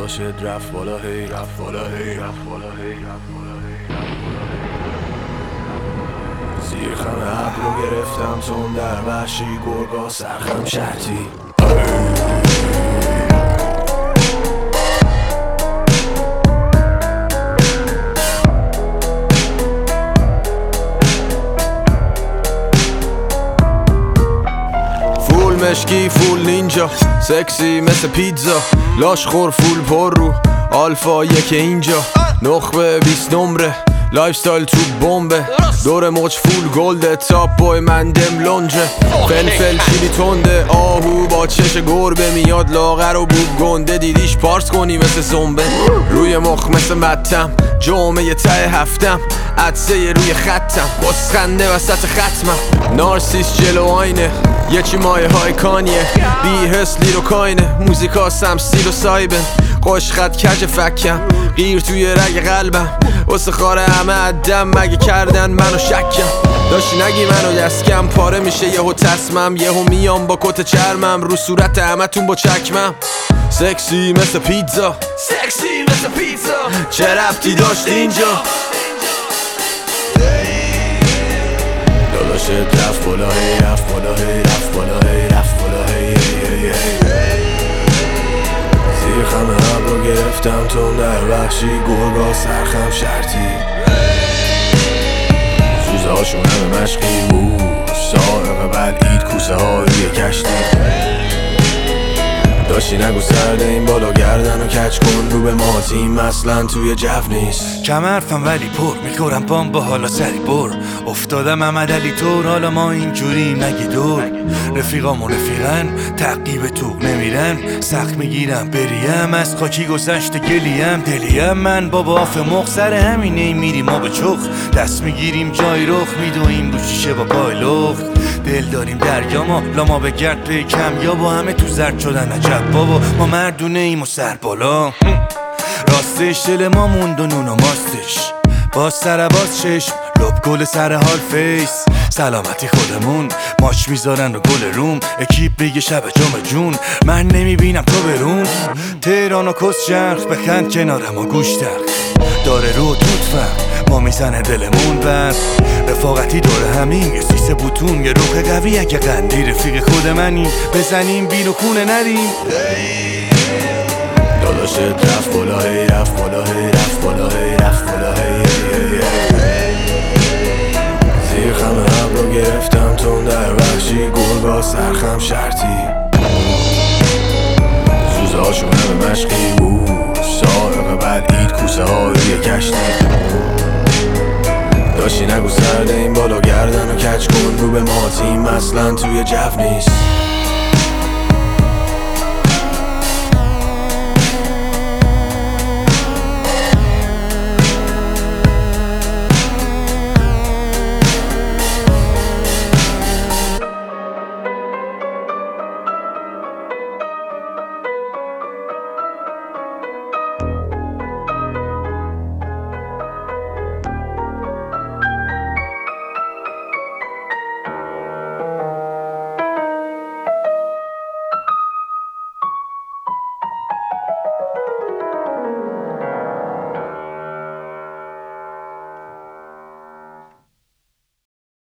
داداشت رفت بالا هی رفت بالا هی رفت بالا هی رفت بالا هی زیر خم ابر رو گرفتم تون در وحشی گرگا سرخم شرطی فول مشکی فول نینجا سکسی مثل پیتزا لاش خور فول پر رو آلفا یک اینجا نخبه 20 نمره لایف ستایل تو بمبه دور موج فول گلده تاپ بای من دم لونجه فلفل چیلی تنده آهو با چش گربه میاد لاغر و بوب گنده دیدیش پارس کنی مثل زنبه روی مخ مثل متم جامعه ته هفتم عدسه روی خطم بسخنده وسط ختمم نارسیس جلو آینه یه چی مایه های کانیه بی حس لیر و کاینه موزیکا سمسیل و سایبن خوش خط کج فکم غیر توی رگ قلبم واسه خاره همه عدم مگه کردن منو شکم داشتی نگی منو دستکم پاره میشه یهو تصمم یهو میام با کت چرمم رو صورت همتون با چکمم سکسی مثل پیتزا سکسی مثل پیتزا چه ربطی داشت اینجا داداشت رفت بالا هی رفت بالا هی رفت بالا هی رفت بالا هی زیر خم ابر رو گرفتم تون در وحشی گرگا سرخم شرطی سوزه هاشون همه مشقی بود سائق بلعید کوسه ها روی کشتی داشتی نگو سرده این بالا گردن و کچ کن رو به ما تیم اصلا توی جو نیست کم حرفم ولی پر میخورم پام با حالا سری بر افتادم محمد علی طور حالا ما اینجوریم نگی دور رفیقامو رفیقن تعقیب توق نمیرن سخت میگیرم بریم از خاکی گذشت گلیم دلیم من بابا آف مخسر همینه میریم ما به چخ دست میگیریم جای رخ میدویم رو شیشه با پای لخت دل داریم دریا ما لاما به گرد پی کم یا با همه تو زرد شدن عجب بابا ما مردونه ایم و سر بالا راستش دل ما موند و نون و ماستش باز سر باز چشم لب گل سر حال فیس سلامتی خودمون ماچ میذارن و گل روم اکیپ بگه شب جام جون من نمیبینم تو برون تهران و کس چرخ بخند کنارم و گوش داره رو توتفم ما میزنه دلمون بر رفاقتی داره همین یه سیسه بوتون یه روح قوی اگه قندی رفیق خود منیم بزنیم بین و کونه نریم داداشت رفت بالا هی رفت بالا هی رفت بالا هی رفت بالا هی زیر خم ابر رو گرفتم تون در وحشی گرگا سرخم شرطی سوزه هاشون همه مشقی بود سائق بلعید کوسه ها روی کشتی داشتی نگو سرده این بالا گردن و کچ کن رو به ما تیم اصلا توی جو نیست